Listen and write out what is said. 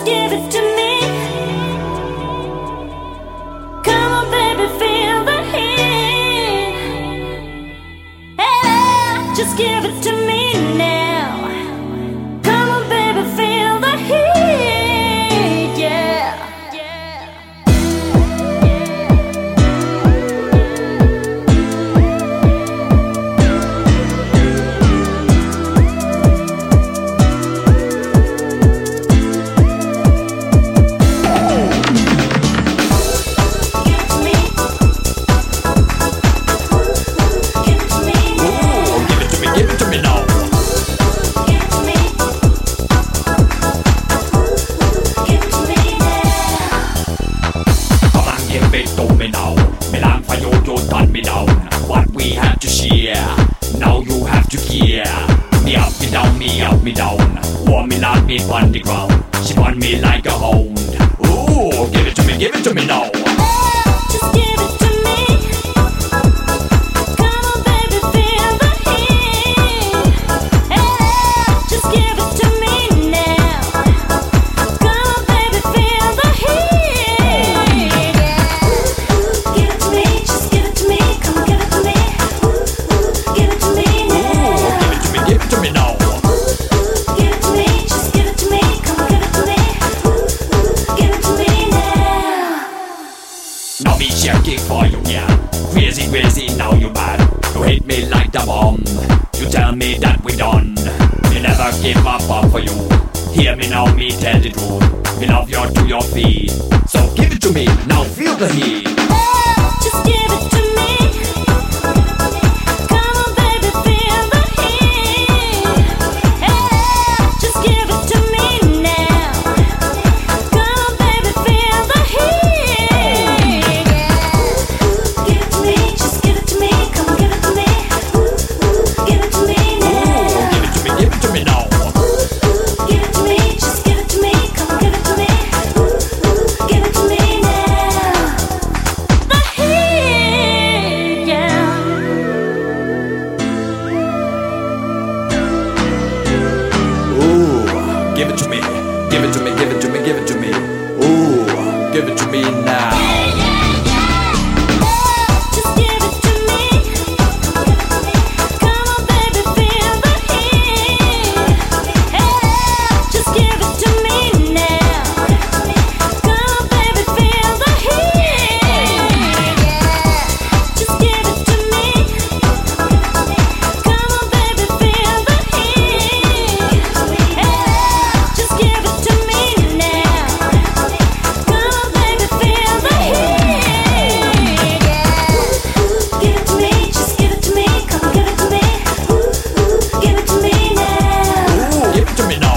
Just give it to me. Come on, baby, feel the heat. Hey, just give it to me now. Come on, baby, feel the heat. Yeah. What we have to share, now you have to hear. Me up, me down. Want me like me on the ground. She want me like a hound. Ooh, give it to me now. Just give it to me. Come on, baby, feel the heat. Hey, just give it to me now. Come on, baby, feel the heat. Give it to me, just give it to me. Come on, give it to me. Give it to me now. Give it to me now. Give it to me, just give it to me. Come on, give it to me. Give it to me now. Now me checking for you, yeah. Crazy, now you mad. You hate me like the bomb. You tell me that we done. Me never give up for you. Hear me now, me tell the truth. Me love you to your feet. So give it to me, now feel the heat. Just give it to me. Come on, baby, feel the heat. Hey, just give it to me now. Come on, baby, feel the heat. Give it to me, just give it to me. Come on, give it to me. Give it to me now. Give it to me now. Give it to me, just give it to me. Come on, give it to me. Give it to me now. The heat, yeah. Ooh, give it to me. Give it to me, give it to me, give it to me. Ooh, give it to me now. Just give it to me. Come on, baby, feel the heat. Hey, just give it to me now. Come on, baby, feel the heat. Just give it to me. Come on, baby, feel the heat. Hey, just give it to me now. Come on, baby, feel the heat. Give it to me, just give it to me. Come on, give it to me. Give it to me now. Give it to me now.